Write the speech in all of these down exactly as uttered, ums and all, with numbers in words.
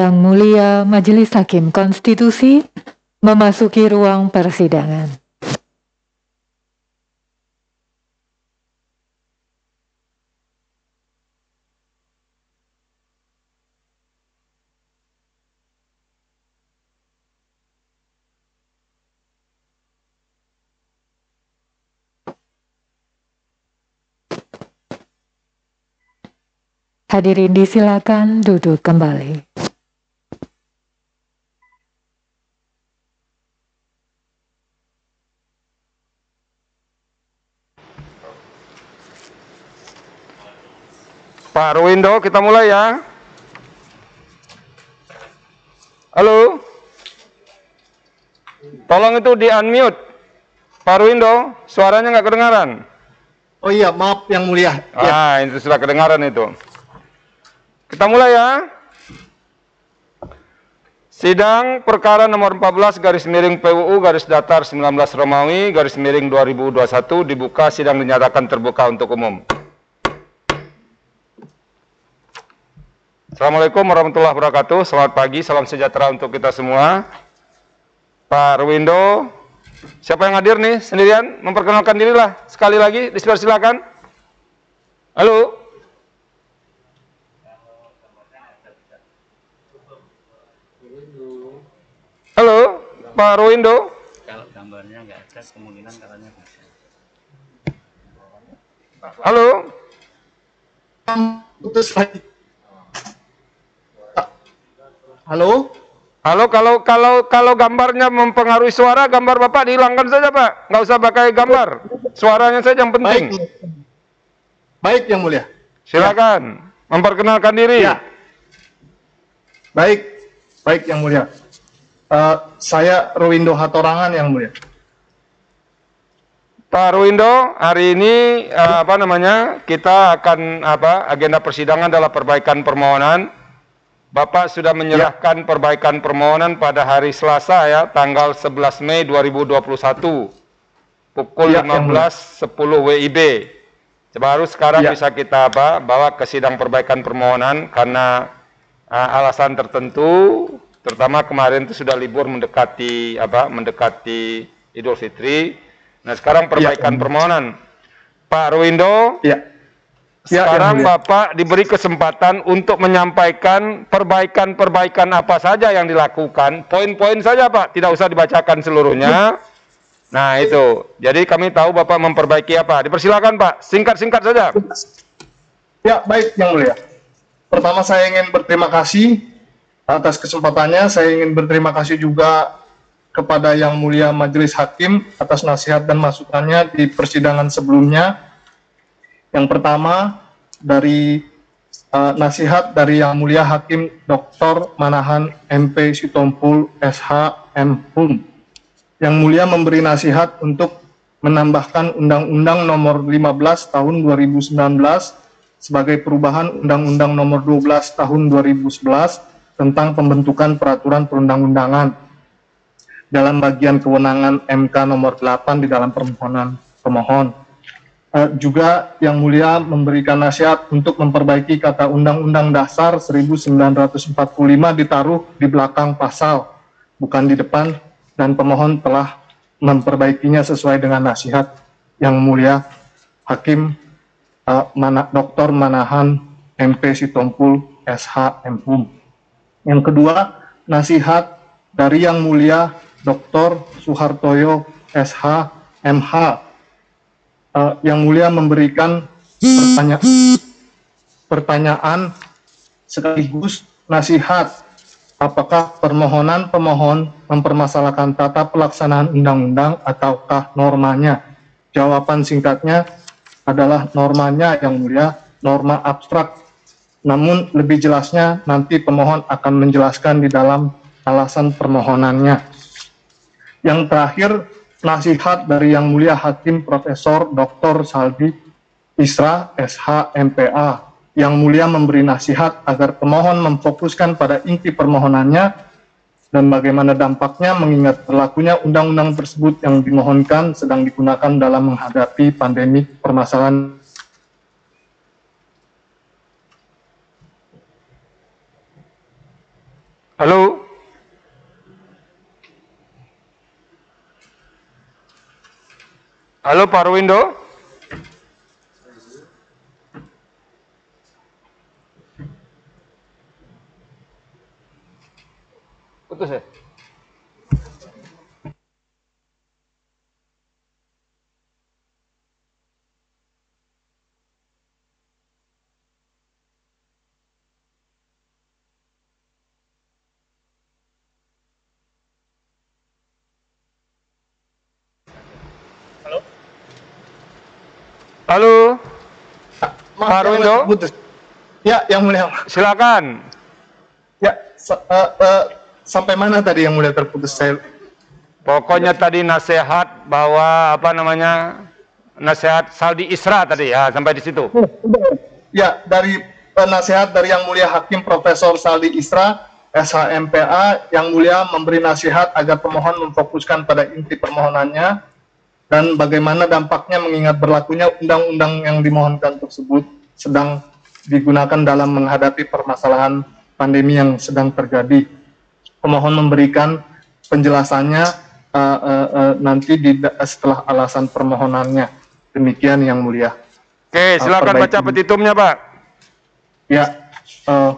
Yang Mulia Majelis Hakim Konstitusi memasuki ruang persidangan. Hadirin disilakan duduk kembali. Pak Ruwindo, kita mulai ya. Halo. Tolong itu di unmute. Pak Ruwindo, suaranya nggak kedengaran. Oh iya, maaf Yang Mulia. Ah, ya. Itu sudah kedengaran itu. Kita mulai ya. Sidang perkara nomor empat belas garis miring P U U garis datar sembilan belas Romawi garis miring dua ribu dua puluh satu dibuka, sidang dinyatakan terbuka untuk umum. Assalamualaikum warahmatullahi wabarakatuh. Selamat pagi, salam sejahtera untuk kita semua. Pak Ruwindo, siapa yang hadir nih sendirian? Memperkenalkan dirilah sekali lagi, dipersilakan. Halo. Halo, Pak Ruwindo. Kalau gambarnya nggak ada, kemungkinan katanya bisa. Halo. Putus lagi. Halo. Halo, kalau kalau kalau gambarnya mempengaruhi suara, gambar Bapak dihilangkan saja, Pak. Nggak usah pakai gambar. Suaranya saja yang penting. Baik, Baik Yang Mulia. Silakan, ya. Memperkenalkan diri. Ya. Baik, baik Yang Mulia. Uh, saya Ruwindo Hatorangan Yang Mulia. Pak Ruwindo, hari ini uh, apa namanya? Kita akan apa? Agenda persidangan adalah perbaikan permohonan. Bapak sudah menyerahkan ya. perbaikan permohonan pada hari Selasa ya, tanggal sebelas Mei dua ribu dua puluh satu pukul ya, lima belas sepuluh W I B. Baru sekarang ya. bisa kita apa? Bawa ke sidang perbaikan permohonan karena uh, alasan tertentu. Terutama kemarin itu sudah libur mendekati apa? Mendekati Idul Fitri. Nah, sekarang perbaikan ya, permohonan. Pak Ruwindo, ya. Ya, sekarang ya, Bapak diberi kesempatan untuk menyampaikan perbaikan-perbaikan apa saja yang dilakukan. Poin-poin saja, Pak. Tidak usah dibacakan seluruhnya. Nah, itu. Jadi kami tahu Bapak memperbaiki apa. Dipersilakan, Pak. Singkat-singkat saja. Ya, baik Yang Mulia. Pertama saya ingin berterima kasih atas kesempatannya. Saya ingin berterima kasih juga kepada Yang Mulia Majelis Hakim atas nasihat dan masukannya di persidangan sebelumnya. Yang pertama, dari uh, nasihat dari Yang Mulia Hakim Doktor Manahan M P Sitompul S H M Hum. Yang Mulia memberi nasihat untuk menambahkan Undang-Undang Nomor lima belas Tahun dua ribu sembilan belas sebagai perubahan Undang-Undang Nomor dua belas Tahun dua ribu sebelas tentang pembentukan peraturan perundang-undangan dalam bagian kewenangan M K nomor delapan di dalam permohonan pemohon. Uh, juga Yang Mulia memberikan nasihat untuk memperbaiki kata Undang-Undang Dasar seribu sembilan ratus empat puluh lima ditaruh di belakang pasal, bukan di depan, dan pemohon telah memperbaikinya sesuai dengan nasihat Yang Mulia Hakim uh, Mana, Doktor Manahan M P Sitompul S H M Hum. Yang kedua, nasihat dari Yang Mulia Doktor Suhartoyo S H M H. Uh, Yang Mulia memberikan pertanya pertanyaan sekaligus nasihat apakah permohonan pemohon mempermasalahkan tata pelaksanaan undang-undang ataukah normanya. Jawaban singkatnya adalah normanya Yang Mulia, norma abstrak. Namun lebih jelasnya nanti pemohon akan menjelaskan di dalam alasan permohonannya. Yang terakhir, nasihat dari Yang Mulia Hakim Profesor Doktor Saldi Isra S H M P A. Yang Mulia memberi nasihat agar pemohon memfokuskan pada inti permohonannya dan bagaimana dampaknya mengingat berlakunya undang-undang tersebut yang dimohonkan sedang digunakan dalam menghadapi pandemi permasalahan. Halo? Halo Pak Arwindo? Putus ya? Halo? Maaf, Pak yang Arwindo? mulia, putus. Ya, yang mulia. Silakan. Ya, sa- eh, eh, sampai mana tadi yang mulia terputus saya? Pokoknya tadi nasihat bahwa apa namanya? Nasihat Saldi Isra tadi ya, sampai di situ. Ya, dari eh, nasihat dari Yang Mulia Hakim Profesor Saldi Isra, S H M P A, Yang Mulia memberi nasihat agar pemohon memfokuskan pada inti permohonannya dan bagaimana dampaknya mengingat berlakunya undang-undang yang dimohonkan tersebut sedang digunakan dalam menghadapi permasalahan pandemi yang sedang terjadi. Pemohon memberikan penjelasannya uh, uh, uh, nanti di, setelah alasan permohonannya. Demikian Yang Mulia. Oke, silakan Uh, baca petitumnya, Pak. Ya, uh,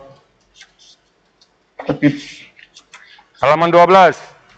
petit, Halaman dua belas.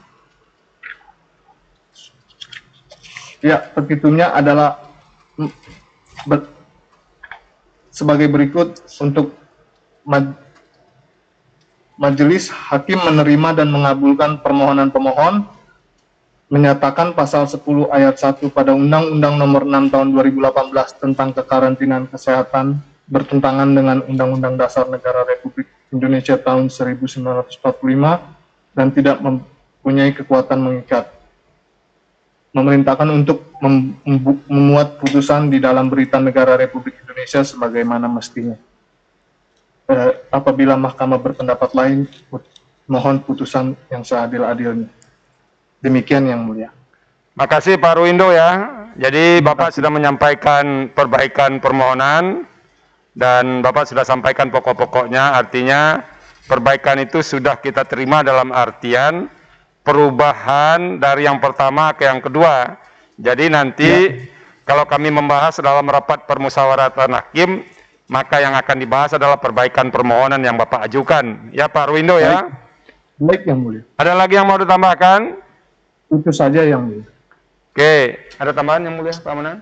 ya, petitumnya adalah mm, ber, sebagai berikut untuk maj, majelis hakim menerima dan mengabulkan permohonan pemohon, menyatakan pasal sepuluh ayat satu pada Undang-Undang Nomor enam Tahun dua ribu delapan belas tentang kekarantinaan kesehatan bertentangan dengan Undang-Undang Dasar Negara Republik Indonesia tahun seribu sembilan ratus empat puluh lima dan tidak mempunyai kekuatan mengikat. Memerintahkan untuk mem memuat putusan di dalam Berita Negara Republik Indonesia sebagaimana mestinya. Eh, apabila mahkamah berpendapat lain, mohon putusan yang seadil-adilnya. Demikian Yang Mulia. Makasih Pak Arwindo ya. Jadi Bapak sudah menyampaikan perbaikan permohonan dan Bapak sudah sampaikan pokok-pokoknya, artinya perbaikan itu sudah kita terima dalam artian perubahan dari yang pertama ke yang kedua. Jadi nanti ya, kalau kami membahas dalam rapat permusyawaratan hakim, maka yang akan dibahas adalah perbaikan permohonan yang Bapak ajukan. Ya Pak Arwindo ya. Baik Yang Mulia. Ada lagi yang mau ditambahkan? Itu saja Yang Mulia. Oke, ada tambahan Yang Mulia Pak Manan?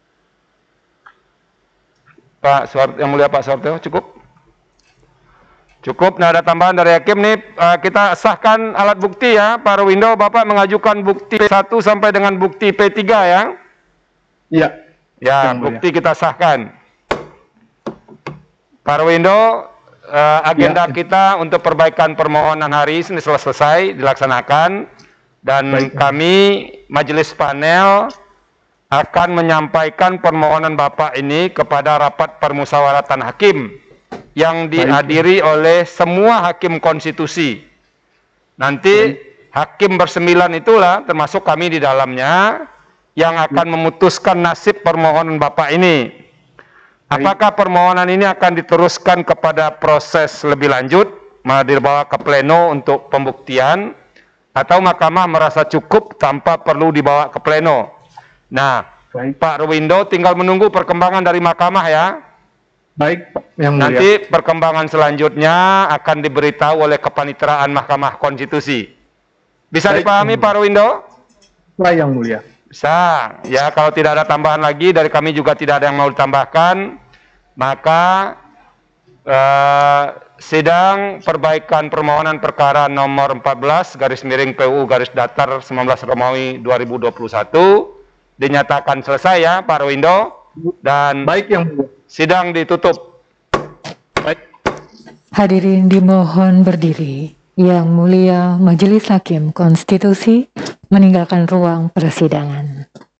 Pak Suart, Yang Mulia Pak Suarteo, cukup? Cukup, nah ada tambahan dari hakim nih, uh, kita sahkan alat bukti ya, Pak Arwindo, Bapak mengajukan bukti P satu sampai dengan bukti P tiga ya? Iya. Ya, bukti kita sahkan. Pak Arwindo, uh, agenda ya, kita untuk perbaikan permohonan hari ini sudah selesai dilaksanakan, dan baik, kami majelis panel akan menyampaikan permohonan Bapak ini kepada rapat permusyawaratan hakim yang dihadiri oleh semua hakim konstitusi. Nanti hakim bersembilan itulah, termasuk kami di dalamnya, yang akan memutuskan nasib permohonan Bapak ini. Apakah permohonan ini akan diteruskan kepada proses lebih lanjut, dibawa ke pleno untuk pembuktian, atau mahkamah merasa cukup tanpa perlu dibawa ke pleno. Nah, Pak Arwindo tinggal menunggu perkembangan dari mahkamah ya. Baik, Yang Mulia. Nanti perkembangan selanjutnya akan diberitahu oleh Kepanitraan Mahkamah Konstitusi. Bisa baik, dipahami Pak Arwindo? Baik Yang Mulia. Bisa. Ya, kalau tidak ada tambahan lagi, dari kami juga tidak ada yang mau ditambahkan, maka eh, sidang perbaikan permohonan perkara nomor empat belas garis miring P U garis datar sembilan belas Romawi dua ribu dua puluh satu dinyatakan selesai ya Pak Arwindo, dan baik Yang Mulia. Sidang ditutup. Baik. Hadirin dimohon berdiri. Yang Mulia Majelis Hakim Konstitusi meninggalkan ruang persidangan.